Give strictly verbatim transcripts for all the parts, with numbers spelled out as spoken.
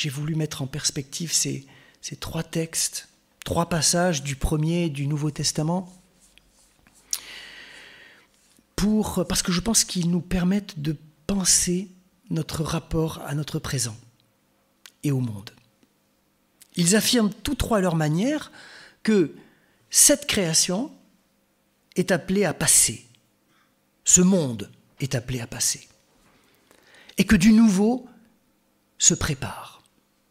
j'ai voulu mettre en perspective ces, ces trois textes, trois passages du premier et du Nouveau Testament, pour, parce que je pense qu'ils nous permettent de penser notre rapport à notre présent et au monde. Ils affirment tous trois à leur manière que cette création est appelée à passer, ce monde est appelé à passer, et que du nouveau se prépare.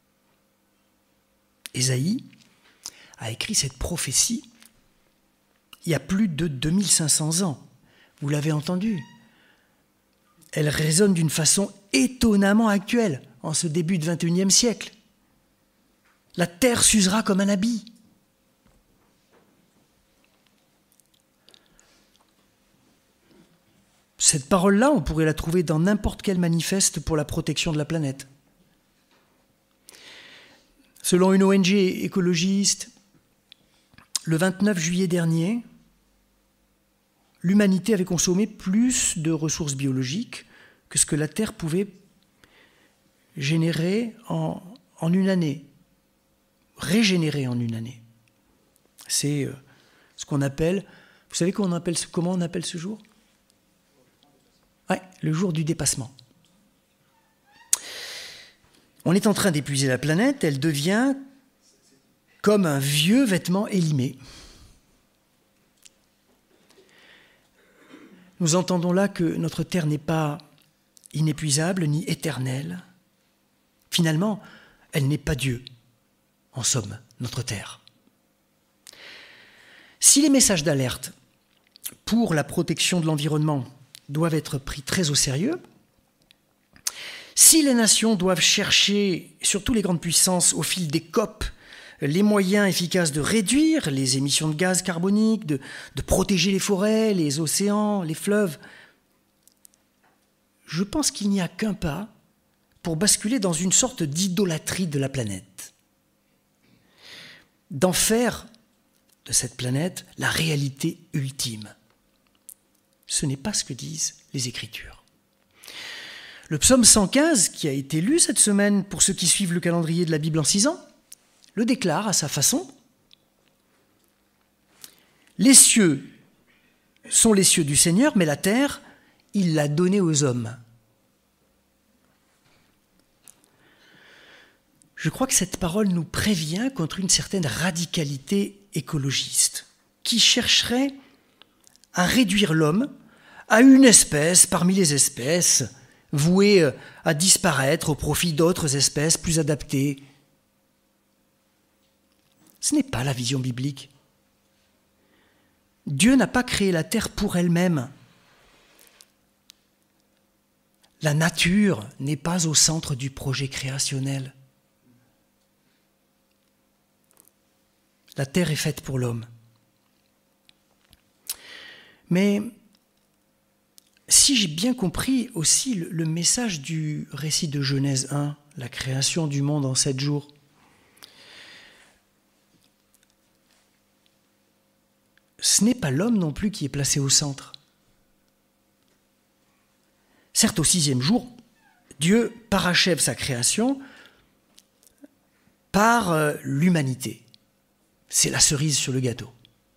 Ésaïe a écrit cette prophétie il y a plus de deux mille cinq cents ans. Vous l'avez entendu. Elle résonne d'une façon étonnamment actuelle en ce début du vingt et unième siècle. La terre s'usera comme un habit. Cette parole-là, on pourrait la trouver dans n'importe quel manifeste pour la protection de la planète. Selon une O N G écologiste, le vingt-neuf juillet dernier, l'humanité avait consommé plus de ressources biologiques que ce que la Terre pouvait générer en, en une année, régénérer en une année. C'est ce qu'on appelle, vous savez comment on appelle, comment on appelle ce jour ? Ouais, le jour du dépassement. On est en train d'épuiser la planète, elle devient comme un vieux vêtement élimé. Nous entendons là que notre terre n'est pas inépuisable ni éternelle. Finalement, elle n'est pas Dieu, en somme, notre terre. Si les messages d'alerte pour la protection de l'environnement doivent être pris très au sérieux, si les nations doivent chercher, surtout les grandes puissances, au fil des C O P, les moyens efficaces de réduire les émissions de gaz carboniques, de, de protéger les forêts, les océans, les fleuves, je pense qu'il n'y a qu'un pas pour basculer dans une sorte d'idolâtrie de la planète, d'en faire de cette planète la réalité ultime. Ce n'est pas ce que disent les Écritures. Le psaume cent quinze, qui a été lu cette semaine pour ceux qui suivent le calendrier de la Bible en six ans, le déclare à sa façon. Les cieux sont les cieux du Seigneur, mais la terre, il l'a donnée aux hommes. Je crois que cette parole nous prévient contre une certaine radicalité écologiste qui chercherait à réduire l'homme à une espèce parmi les espèces vouée à disparaître au profit d'autres espèces plus adaptées. Ce n'est pas la vision biblique. Dieu n'a pas créé la terre pour elle-même. La nature n'est pas au centre du projet créationnel. La terre est faite pour l'homme. Mais si j'ai bien compris aussi le, le message du récit de Genèse un, la création du monde en sept jours, ce n'est pas l'homme non plus qui est placé au centre. Certes, au sixième jour, Dieu parachève sa création par euh, l'humanité. C'est la cerise sur le gâteau.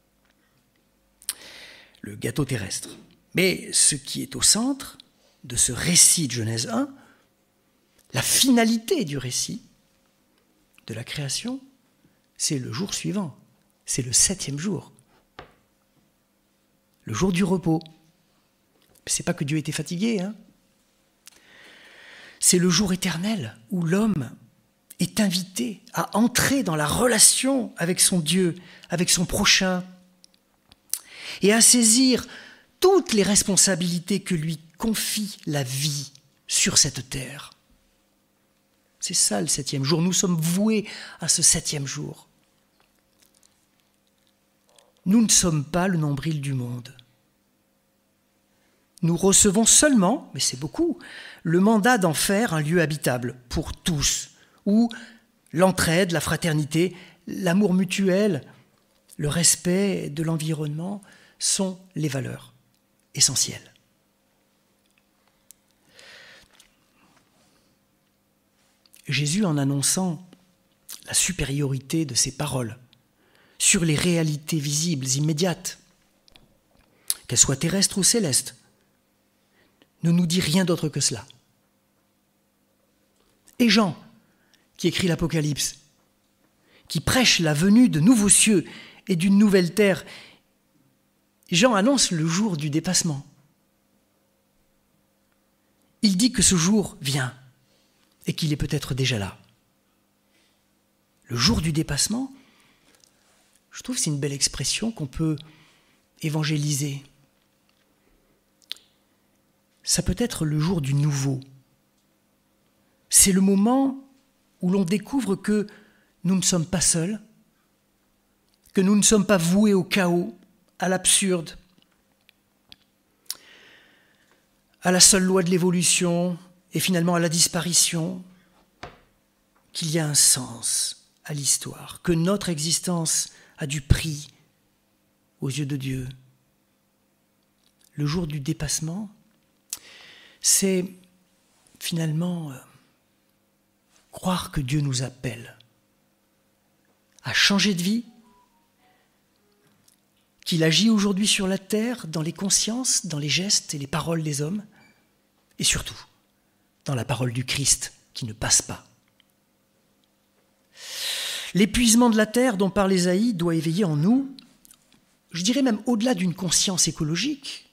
Le gâteau terrestre. Mais ce qui est au centre de ce récit de Genèse un, la finalité du récit de la création, c'est le jour suivant. C'est le septième jour. Le jour du repos. C'est pas que Dieu était fatigué, hein. C'est le jour éternel où l'homme est invité à entrer dans la relation avec son Dieu, avec son prochain, et à saisir toutes les responsabilités que lui confie la vie sur cette terre. C'est ça le septième jour. Nous sommes voués à ce septième jour. Nous ne sommes pas le nombril du monde. Nous recevons seulement, mais c'est beaucoup, le mandat d'en faire un lieu habitable pour tous, où l'entraide, la fraternité, l'amour mutuel, le respect de l'environnement sont les valeurs essentielles. Jésus, en annonçant la supériorité de ses paroles sur les réalités visibles, immédiates, qu'elles soient terrestres ou célestes, ne nous dit rien d'autre que cela. Et Jean, qui écrit l'Apocalypse, qui prêche la venue de nouveaux cieux et d'une nouvelle terre, Jean annonce le jour du dépassement. Il dit que ce jour vient et qu'il est peut-être déjà là. Le jour du dépassement, je trouve que c'est une belle expression qu'on peut évangéliser. Ça peut être le jour du nouveau. C'est le moment où l'on découvre que nous ne sommes pas seuls, que nous ne sommes pas voués au chaos, à l'absurde, à la seule loi de l'évolution et finalement à la disparition, qu'il y a un sens à l'histoire, que notre existence a du prix aux yeux de Dieu. Le jour du dépassement, c'est finalement euh, croire que Dieu nous appelle à changer de vie, qu'il agit aujourd'hui sur la terre, dans les consciences, dans les gestes et les paroles des hommes, et surtout dans la parole du Christ qui ne passe pas. L'épuisement de la terre dont parle Ésaïe doit éveiller en nous, je dirais même au-delà d'une conscience écologique,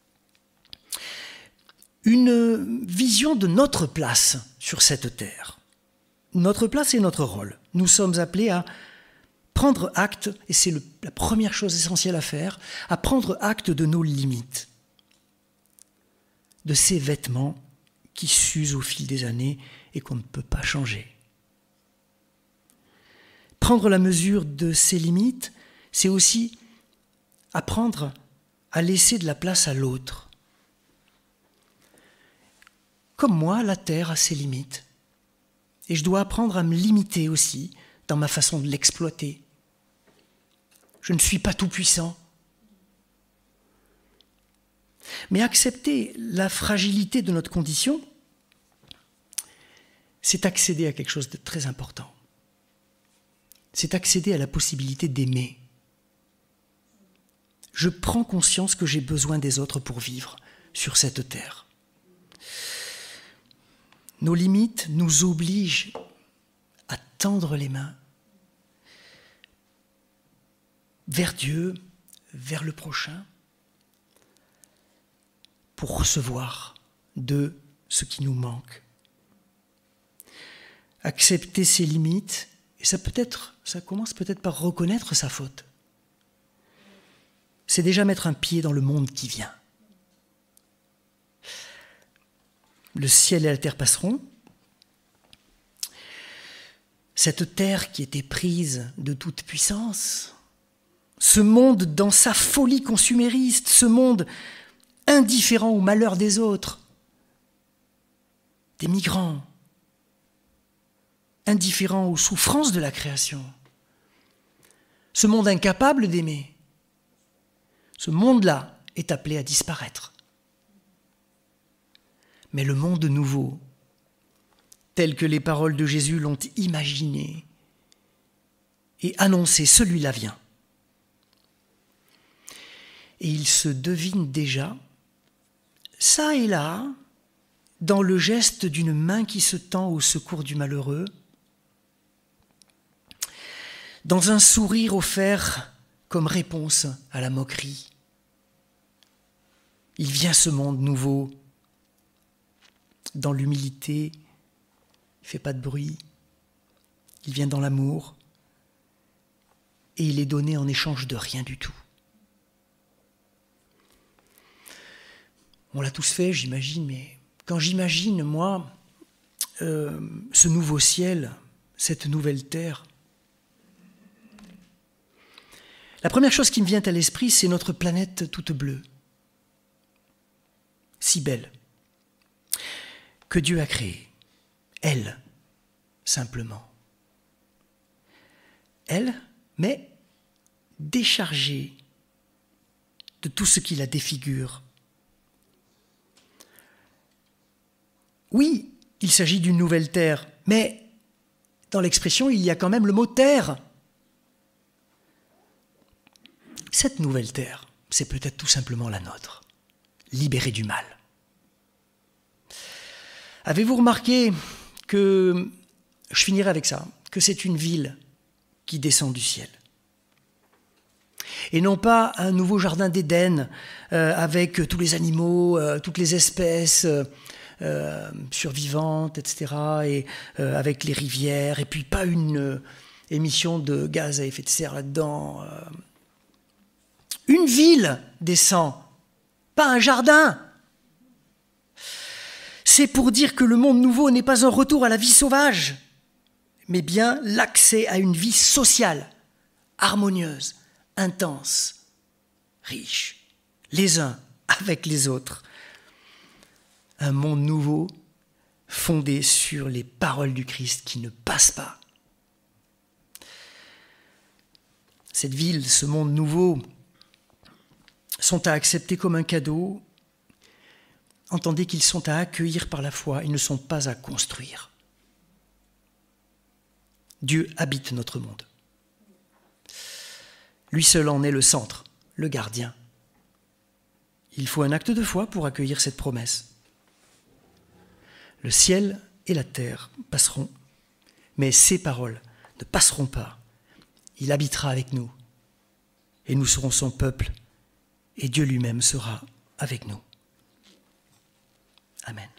une vision de notre place sur cette terre. Notre place et notre rôle. Nous sommes appelés à prendre acte, et c'est le, la première chose essentielle à faire, à prendre acte de nos limites, de ces vêtements qui s'usent au fil des années et qu'on ne peut pas changer. Prendre la mesure de ces limites, c'est aussi apprendre à laisser de la place à l'autre. Comme moi, la terre a ses limites. Et je dois apprendre à me limiter aussi dans ma façon de l'exploiter. Je ne suis pas tout puissant. Mais accepter la fragilité de notre condition, c'est accéder à quelque chose de très important. C'est accéder à la possibilité d'aimer. Je prends conscience que j'ai besoin des autres pour vivre sur cette terre. Nos limites nous obligent à tendre les mains vers Dieu, vers le prochain, pour recevoir de ce qui nous manque. Accepter ses limites, et ça peut être, ça commence peut-être par reconnaître sa faute. C'est déjà mettre un pied dans le monde qui vient. Le ciel et la terre passeront. Cette terre qui était prise de toute puissance, ce monde dans sa folie consumériste, ce monde indifférent au malheur des autres, des migrants, indifférent aux souffrances de la création, ce monde incapable d'aimer, ce monde-là est appelé à disparaître. Mais le monde nouveau, tel que les paroles de Jésus l'ont imaginé et annoncé, celui-là vient. Et il se devine déjà, ça et là, dans le geste d'une main qui se tend au secours du malheureux, dans un sourire offert comme réponse à la moquerie. Il vient ce monde nouveau, dans l'humilité, il ne fait pas de bruit, il vient dans l'amour, et il est donné en échange de rien du tout. On l'a tous fait, j'imagine, mais quand j'imagine, moi, euh, ce nouveau ciel, cette nouvelle terre, la première chose qui me vient à l'esprit, c'est notre planète toute bleue, si belle, que Dieu a créée, elle, simplement. Elle, mais déchargée de tout ce qui la défigure. Oui, il s'agit d'une nouvelle terre, mais dans l'expression, il y a quand même le mot terre. Cette nouvelle terre, c'est peut-être tout simplement la nôtre, libérée du mal. Avez-vous remarqué que, je finirai avec ça, que c'est une ville qui descend du ciel? Et non pas un nouveau jardin d'Éden euh, avec tous les animaux, euh, toutes les espèces euh, euh, survivantes, et cetera, et euh, avec les rivières, et puis pas une euh, émission de gaz à effet de serre là-dedans. Euh. Une ville descend, pas un jardin. C'est pour dire que le monde nouveau n'est pas un retour à la vie sauvage, mais bien l'accès à une vie sociale, harmonieuse, intense, riche, les uns avec les autres. Un monde nouveau fondé sur les paroles du Christ qui ne passent pas. Cette ville, ce monde nouveau, sont à accepter comme un cadeau. Entendez qu'ils sont à accueillir par la foi, ils ne sont pas à construire. Dieu habite notre monde. Lui seul en est le centre, le gardien. Il faut un acte de foi pour accueillir cette promesse. Le ciel et la terre passeront, mais ses paroles ne passeront pas. Il habitera avec nous, et nous serons son peuple, et Dieu lui-même sera avec nous. Amen.